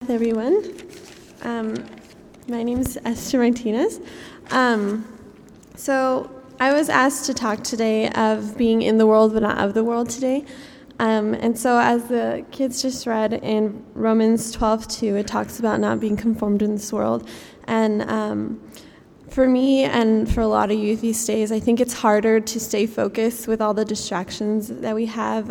Everyone. My name is Esther Martinez. So I was asked to talk today of being in the world but not of the world today. And so as the kids just read in Romans 12:2, it talks about not being conformed in this world. And for me and for a lot of youth these days, I think it's harder to stay focused with all the distractions that we have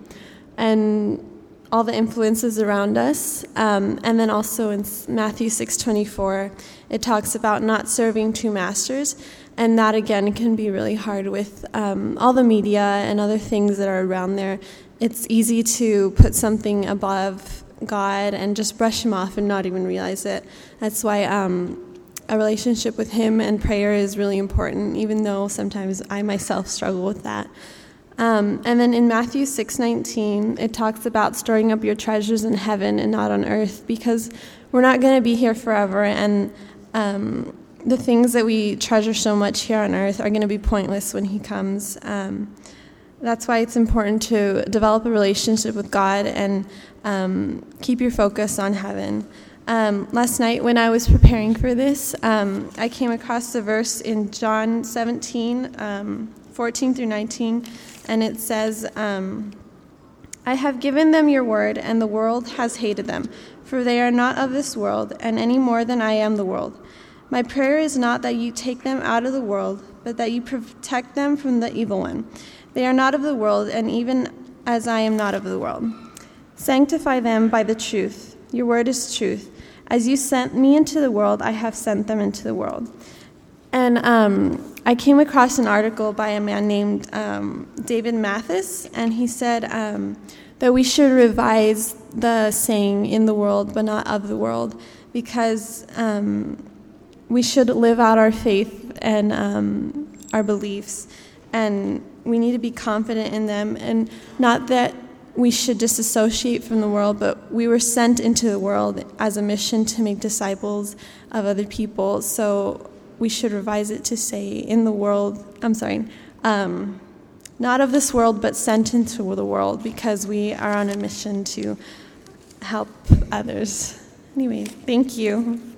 and all the influences around us. And then also in Matthew 6:24, it talks about not serving two masters. And that, again, can be really hard with all the media and other things that are around there. It's easy to put something above God and just brush him off and not even realize it. That's why a relationship with him and prayer is really important, even though sometimes I myself struggle with that. And then in Matthew 6:19, it talks about storing up your treasures in heaven and not on earth, because we're not going to be here forever, and the things that we treasure so much here on earth are going to be pointless when he comes. That's why it's important to develop a relationship with God and keep your focus on heaven. Last night when I was preparing for this, I came across the verse in John 17:14 through 19, and it says, I have given them your word, and the world has hated them, for they are not of this world, and any more than I am the world. My prayer is not that you take them out of the world, but that you protect them from the evil one. They are not of the world, and even as I am not of the world. Sanctify them by the truth. Your word is truth. As you sent me into the world, I have sent them into the world. And I came across an article by a man named David Mathis, and he said that we should revise the saying, in the world but not of the world, because we should live out our faith and our beliefs, and we need to be confident in them, and not that we should disassociate from the world, but we were sent into the world as a mission to make disciples of other people. So we should revise it to say not of this world, but sent into the world, because we are on a mission to help others. Anyway, thank you.